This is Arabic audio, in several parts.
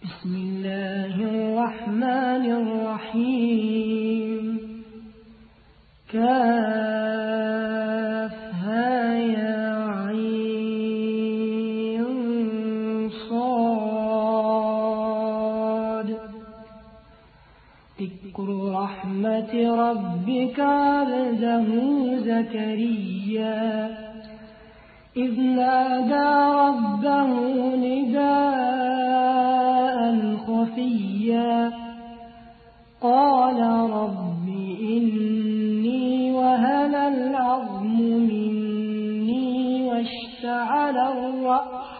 بسم الله الرحمن الرحيم كافها يا عين صاد ذكر رحمة ربك عبده زكريا إذ نادى ربه نداء خفيا قال رب إني وهن العظم مني واشتعل الرأس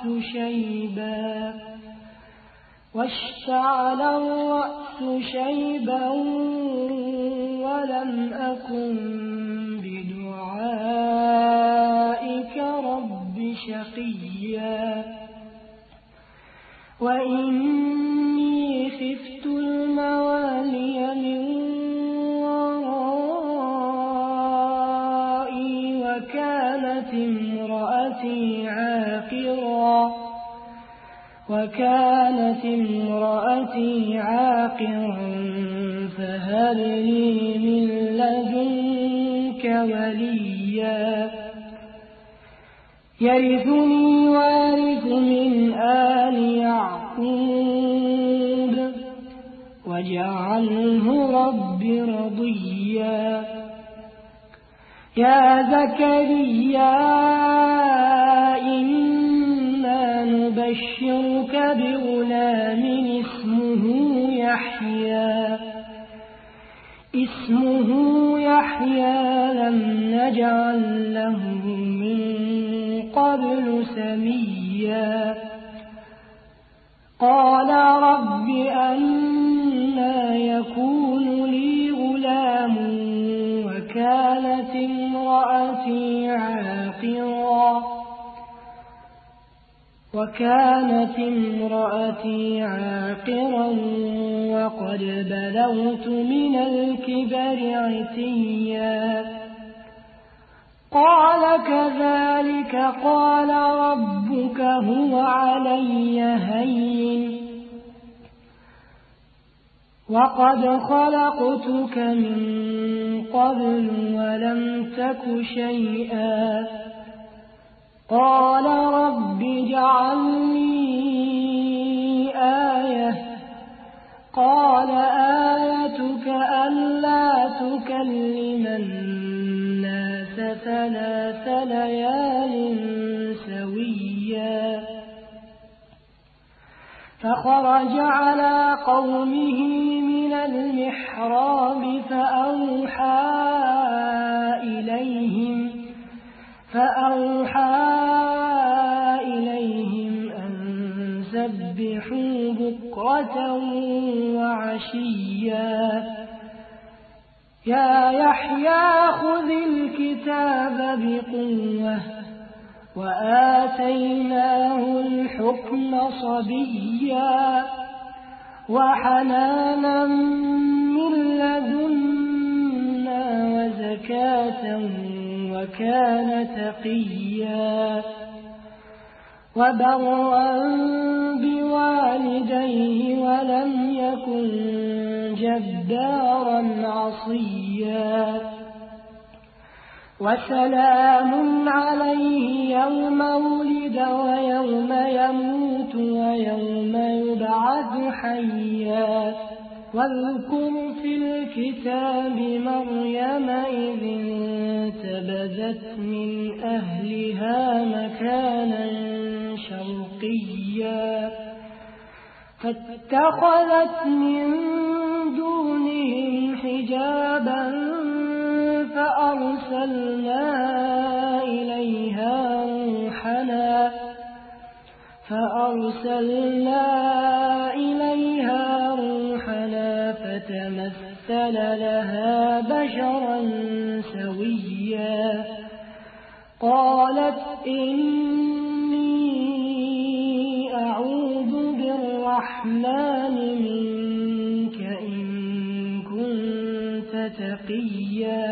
شيبا ولم أكن بدعائك رب شقيا وإني خفت الموالي من ورائي وكانت امرأتي عاقرا فهب لي من لدنك وليا يرثني ويرث من آل يعقوب واجعله رب رضيا يا زكريا إنا نبشرك بغلام اسمه يحيى لم نجعل له من قبل سميا قال رب أنى يكون لي غلام وكانت امرأتي عاقرا وقد بلغت من الكبر عتيا قال كذلك قال ربك هو علي هين وقد خلقتك من قبل ولم تك شيئا قال رب اجعل لي آية قال آيتك ألا تكلم الناس 3 ليال سويا فخرج على قومه من المحراب فأوحى إليهم أن سبحوا بكرة وعشيا يا يحيى خذ الكتاب بقوة وآتيناه الحكم صبيا وحنانا من لدنا وزكاة وكان تقيا وبرا بوالديه ولم يكن جبارا عصيا وسلام عليه يوم ولد ويوم يموت ويوم يبعث حيا واذكر في الكتاب مريم إذ انتبذت من أهلها مكانا شرقيا فاتخذت من دونهم حجابا فأرسلنا إليها روحنا فتمثل لها بشرا سويا قالت إني أعوذ بالرحمن منك إن كنت تقيا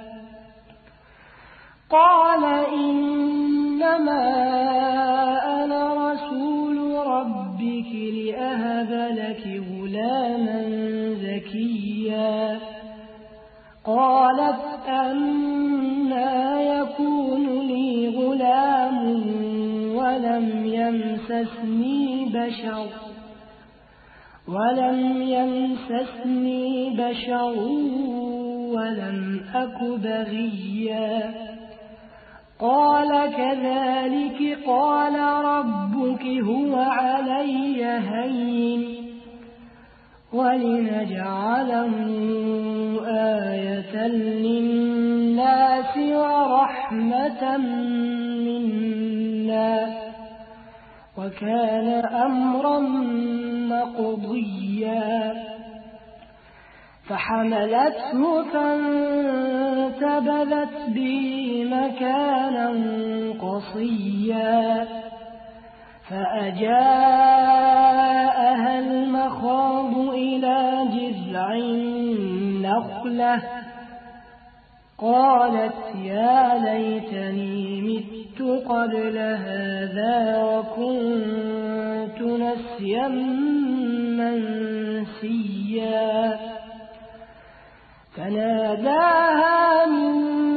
قال إنما أنا رسول ربك ربك لأهب لك غلاما زكيا قالت أنى يكون لي غلام ولم يمسسني بشر ولم أك بغيا قال كذلك قال ربك هو علي هين ولنجعله آية للناس ورحمة منا وكان أمرا مقضيا فحملته فانتبذت به مكانا قصيا فأجاءها المخاض إلى جذع النخلة قالت يا ليتني مت قبل هذا وكنت نسيا منسيا فناداها من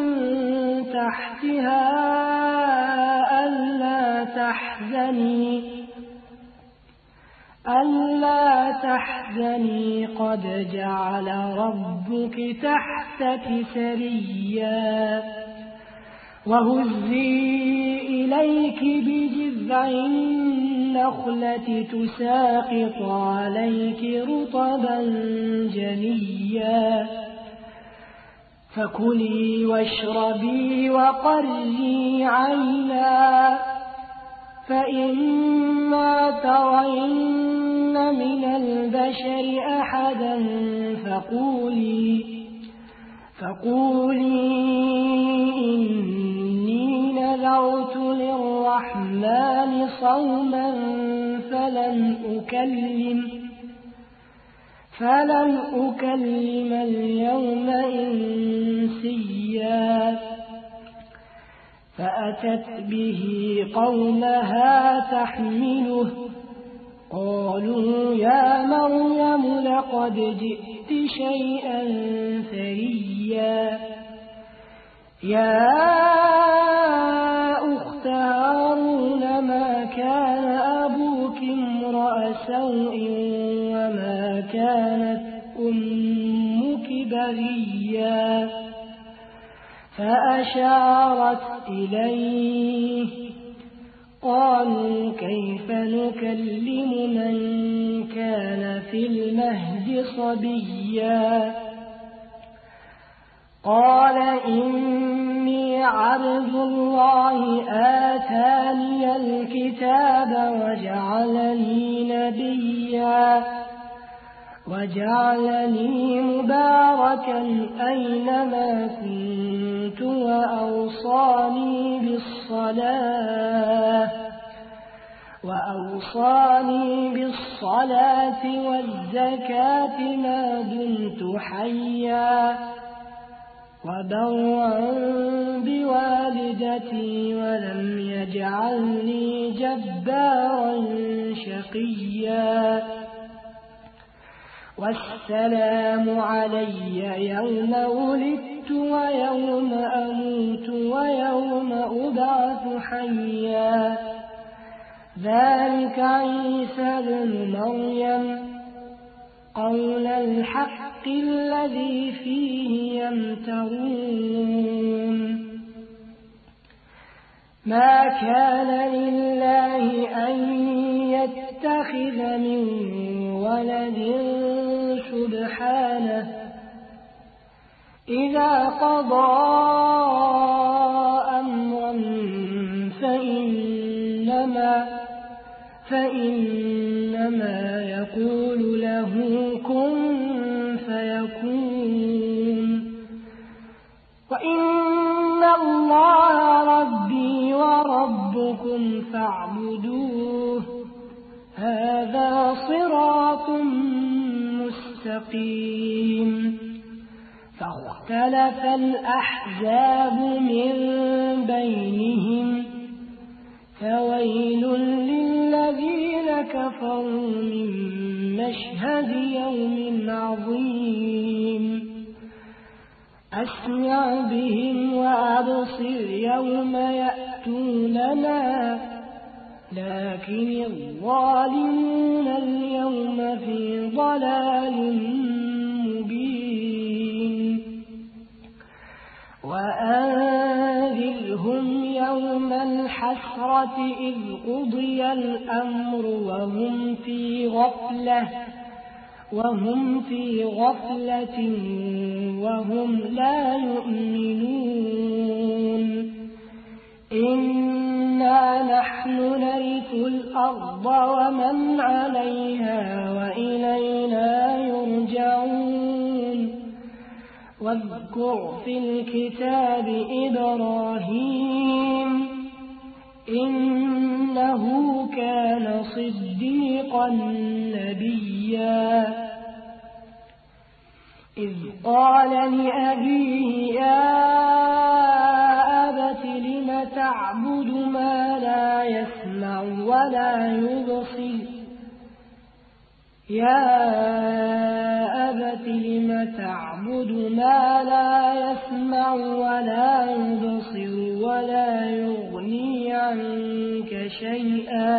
تحتها ألا تحزني قد جعل ربك تحتك سريا وهزي إليك بجذع النخلة تساقط عليك رطبا جنيا فكلي واشربي وقري عينا فإما ترين من البشر أحدا فقولي إني نذرت للرحمن صوما فلن أكلم اليوم إنسيا فأتت به قومها تحمله قالوا يا مريم لقد جئت شيئا فريا يا أخت هارون ما كان أبوك امرأ سوء وما كانت أمك بغيا فأشارت إليه قالوا كيف نكلم من كان في المهد صبيا قال إني عبد الله آتاني الكتاب وجعلني نبيا وجعلني مباركا أينما كنت وأوصاني بالصلاة والزكاة ما دمت حيا وبرا بوالدتي ولم يجعلني جبارا شقيا والسلام علي يوم ولدت ويوم أموت ويوم أبعث حيا ذلك عيسى بن مريم قول الحق الذي فيه يمترون ما كان لله أن يتخذ من ولد سبحانه إذا قضى أمرا فإنما يقول له كن فيكون وإن الله ربي وربكم فاعبدوه هذا صراط مستقيم فاختلف الأحزاب من بينهم فويل للذين كفروا من مشهد يوم عظيم أسمع بهم وأبصر يوم يأتوننا لكن الظالمون اليوم في ضلال مبين وأنذرهم يوم الحسرة إذ قضي الأمر وهم في غفلة وهم لا يؤمنون إنا نحن نرث الأرض ومن عليها وإلينا يرجعون واذكر في الكتاب إبراهيم إنه كان صديقا نبيا إذ قال لأبيه يا أبت لم تعبد ما لا يسمع ولا يبصر ولا يغني عنك شيئا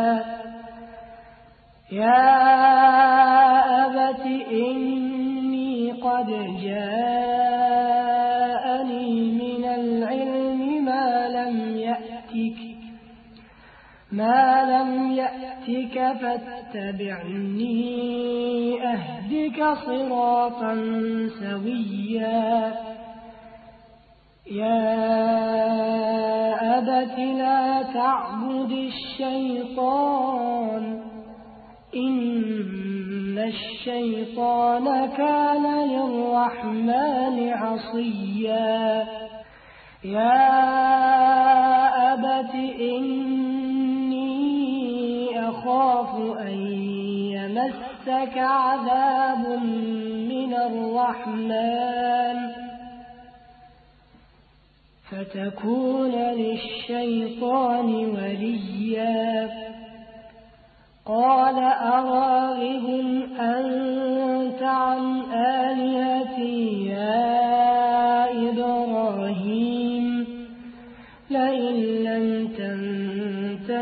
يا أبت إني قد جاءني من العلم ما لم يأتك فاتبعني أهدك صراطا سويا يا أبت لا تعبد الشيطان إن الشيطان كان للرحمن عصيا يا أبت إني أخاف أن يمسك عذاب من الرحمن فتكون للشيطان وليا قال أراغب أنت عن آلهتي يا إبراهيم لئن لم تنته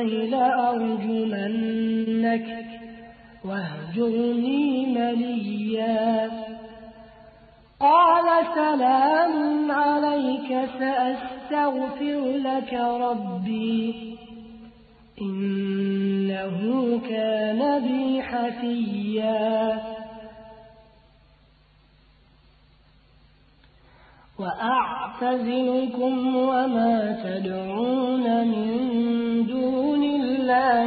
لأرجمنك واهجرني مليا قال سلام عليك سأستغفر لك ربي إنه كان بي حفيا وأعتزلكم وما تدعون من دون الله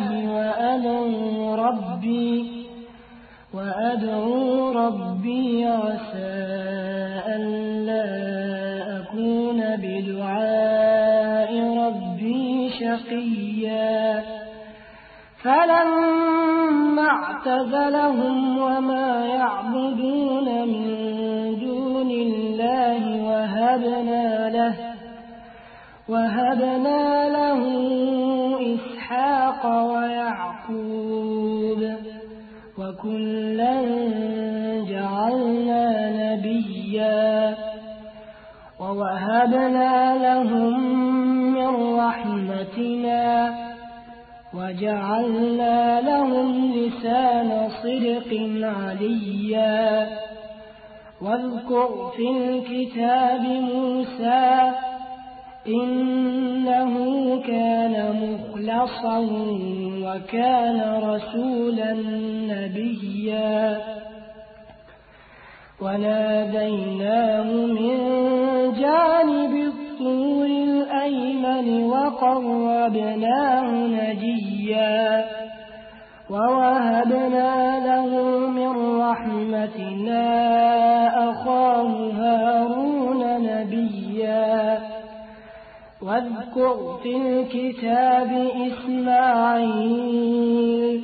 وأدعو ربي عسى ألا أكون بدعاء ربي شقيا فلما اعتزلهم وما يعبدون من دون الله وهبنا له إسحاق ويعقوب وكلا جعلنا نبيا ووهبنا لهم من رحمتنا وجعلنا لهم لسان صدق عليا واذكر في الكتاب موسى إنه كان مخلصا وكان رسولا نبيا وناديناه من جانب الطور الأيمن وقربناه نجيا ووهبنا له من رحمتنا أخاه هارون نبيا واذكر في الكتاب إسماعيل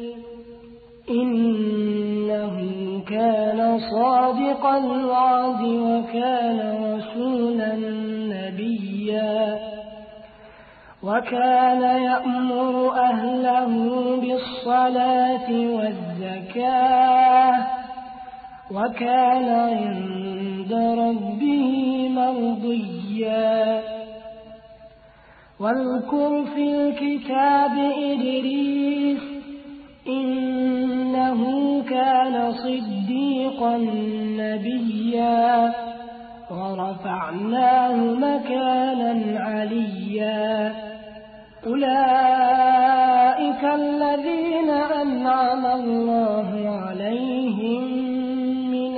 إنه كان صادق الوعد وكان رسولا نبيا وكان يأمر أهله بالصلاة والزكاة وكان عند ربه مرضيا واذكر في الكتاب إدريس إنه كان صديقا نبيا ورفعناه مكانا عليا أولئك الذين أنعم الله عليهم من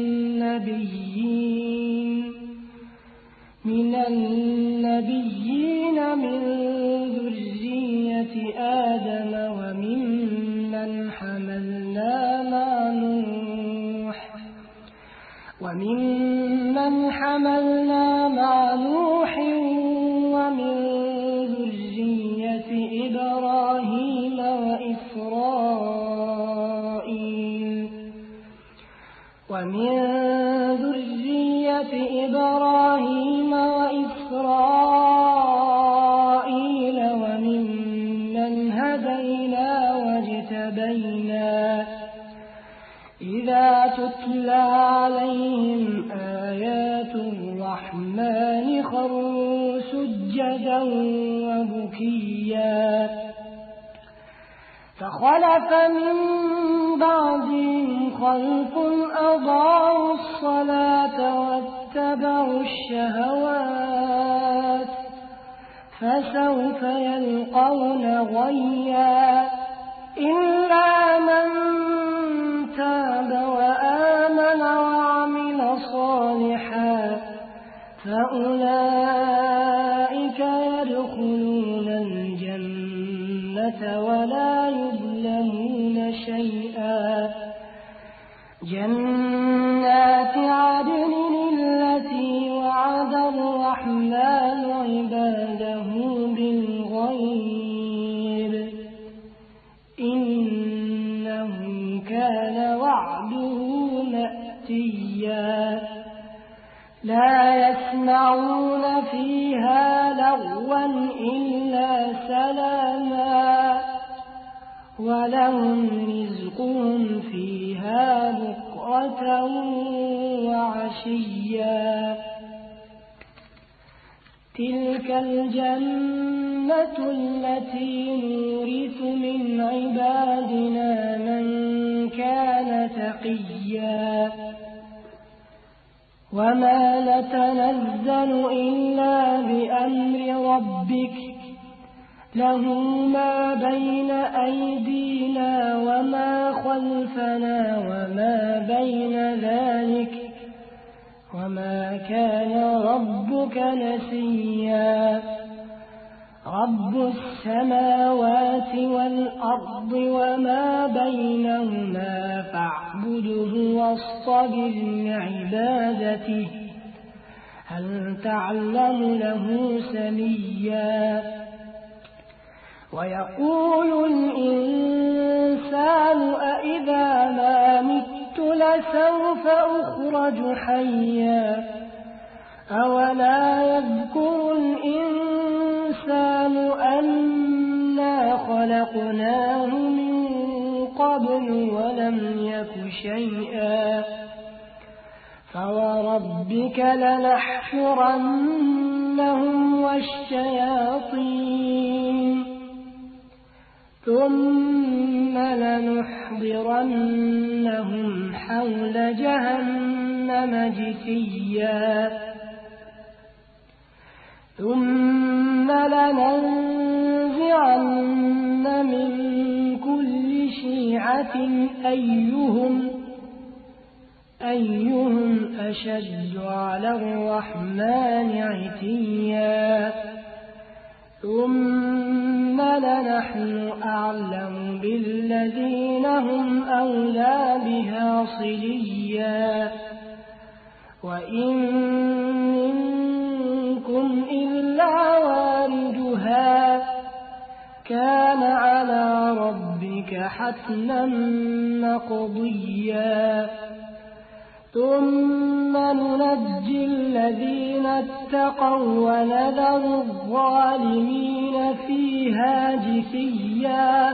النبيين من ذرية آدم وممن حملنا مع نوح ومن ذرية إبراهيم وإسرائيل وممن هدينا واجتبينا إذا تتلى عليهم آيات الرحمن خروا سجدا وبكيا فخلف من بعدهم خلف أضاعوا الصلاة واتبعوا الشهوات فسوف يلقون غيا إلا من تاب وآمن وعمل صالحا فأولئك يدخلون الجنة ولا يظلمون شيئا جنات عدن التي وعد الرحمن عباده بالغيب إنه كان وعده مأتيا لا يسمعون فيها لغوا إلا سلاما ولهم رزقهم فيها بكرة وعشيا تلك الجنة التي نورث من عبادنا من كان تقيا وما نتنزل إلا بأمر ربك له ما بين أيدينا وما خلفنا وما بين ذلك وما كان ربك نسيا رب السماوات والأرض وما بينهما فاعبده واصطبر لعبادته هل تعلم له سميا ويقول الإنسان أإذا ما مت لسوف أخرج حيا أولا يذكر الإنسان أنا خلقناه من قبل ولم يك شيئا فوربك لنحشرنهم والشياطين ثم لنحضرنهم حول جهنم جثيا ثم لننزعن من كل شيعة أيهم أشد على الرحمن عتيا ثم لنحن أعلم بالذين هم أولى بها صليا وإن منكم إلا واردها كان على ربك حتما مقضيا ثم ننجي الذين اتقوا ونذر الظالمين فيها جثيا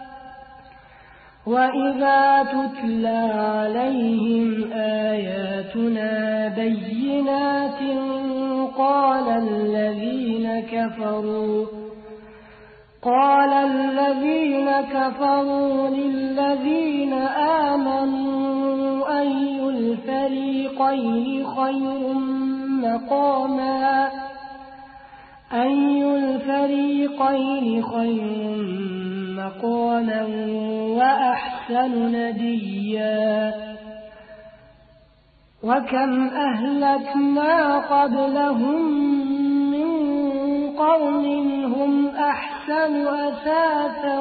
وإذا تتلى عليهم آياتنا بينات قال الذين كفروا للذين آمنوا أي الفريقين خير مقاما وأحسن نديا وكم أهلكنا قبلهم من قرن هم أحسن أثاثا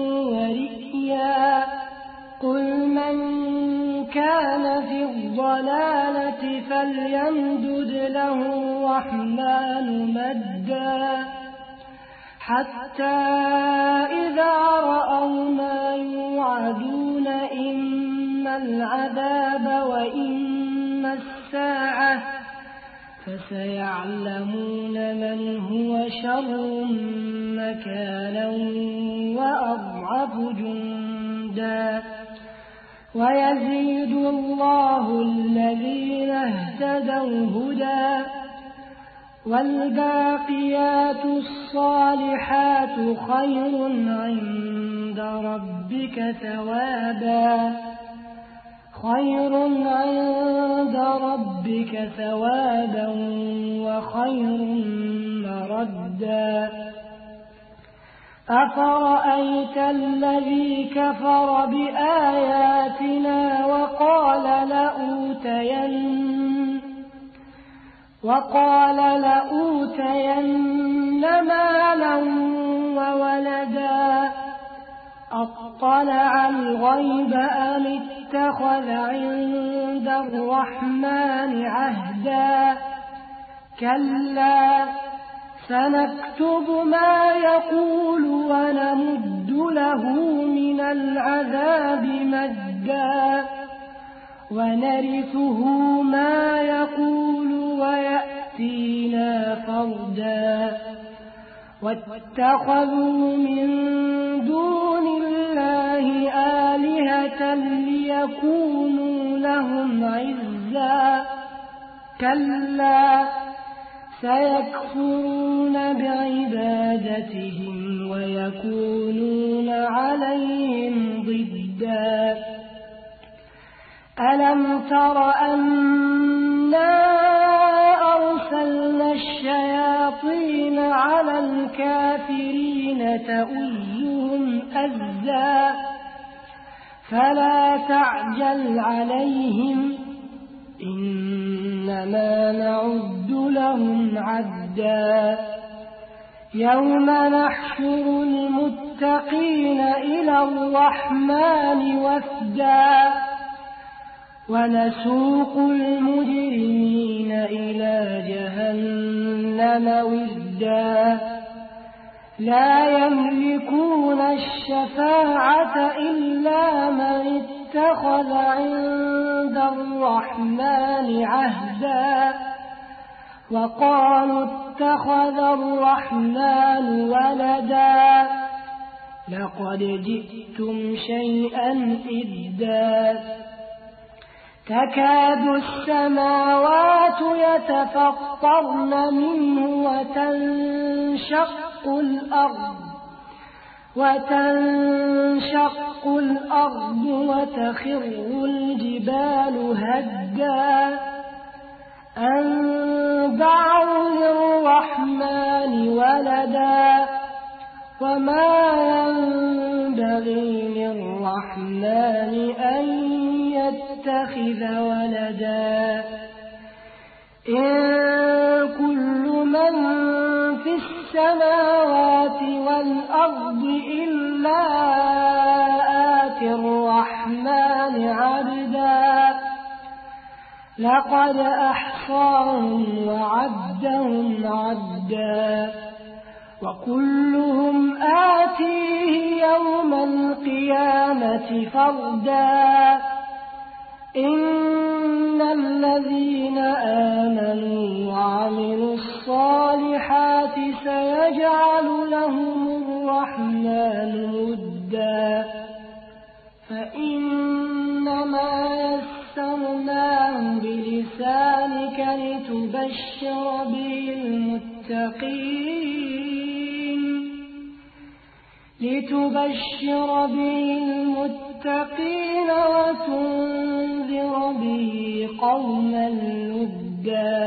ورئيا قل من كان في الضلالة فليمدد له الرحمن مدا حتى إذا رأوا ما يوعدون إما العذاب وإما الساعة فسيعلمون من هو شر مكانا وأضعف جندا ويزيد الله الذين اهتدوا هدى والباقيات الصالحات خير عند ربك ثوابا وخير مردا أفرأيت الذي كفر بآياتنا وقال لأوتين مالا وولدا أطلع الغيب أم اتخذ عند الرحمن عهدا كلا سنكتب ما يقول ونمد له من العذاب مدا ونرثه ما يقول ويأتينا فردا واتخذوا من دون الله آلهة ليكونوا لهم عزا كلا سيكفرون بعبادتهم ويكونون عليهم ضدا ألم تر أنا أرسلنا الشياطين على الكافرين تؤزهم أزا فلا تعجل عليهم إنما نعد لهم عدا يوم نحشر المتقين إلى الرحمن وفدا ونسوق المجرمين إلى جهنم وردا لا يملكون الشفاعة إلا من اتخذ عند الرحمن عهدا وقالوا اتخذ الرحمن ولدا لقد جئتم شيئا إدا تكاد السماوات يتفطرن منه وتنشق الأرض وتخر الجبال هدا أن دعوا للرحمن ولدا وما ينبغي للرحمن أن يتخذ ولدا إن كل من في السماوات والأرض إلا آتي الرحمن عبدا لقد أحصاهم وعدهم عدا وكلهم آتيه يوم القيامة فردا إن الذين آمنوا وعملوا الصالحات سيجعل لهم الرحمن ودا فإنما يسرناه بلسانك لتبشر به المتقين وتنذر به قوما لدا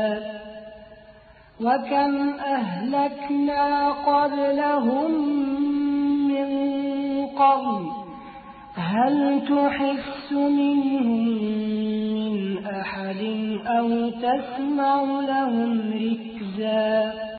وكم أهلكنا قبلهم من قرن هل تحس منهم من أحد أو تسمع لهم ركزا